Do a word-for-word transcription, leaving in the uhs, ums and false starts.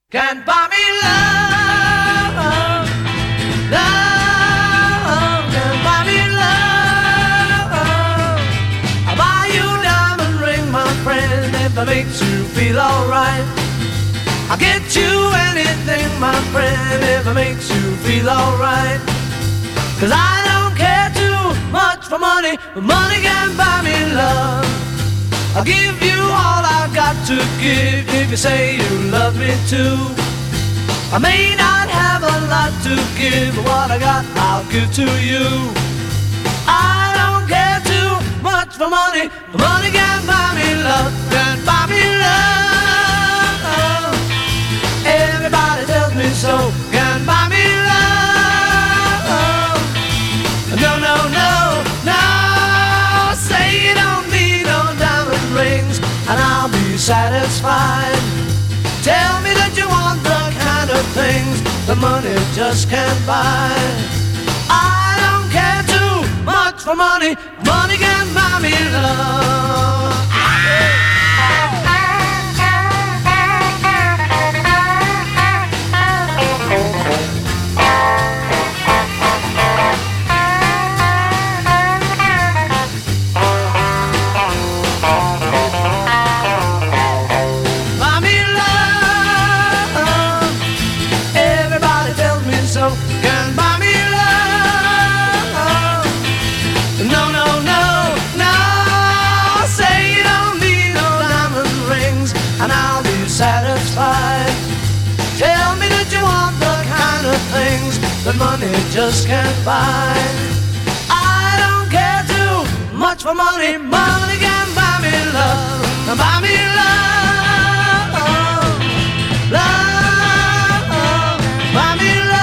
Can't buy me love, love, can't buy me love. I'll buy you a diamond ring, my friend, if it makes you feel alright. I'll get you anything, my friend, if it makes you feel alright. Cause I don't care too much for money, but money can't buy me love. I'll give you all I've got to give if you say you love me too. I may not have a lot to give, but what I got I'll give to you. I don't care too much for money, but money can't buy me love, can't buy me love. Everybody tells me so, can't buy me love. No, no, no, no, say you don't need no diamond rings and I'll be satisfied. Tell me that you want the kind of things that money just can't buy. I don't care too much for money, money can't buy me love. Can't buy me love. No, no, no, no. Say you don't need no diamond rings and I'll be satisfied. Tell me that you want the kind of things that money just can't buy. I don't care too much for money, money can't buy me love. Buy me love, love, buy me love.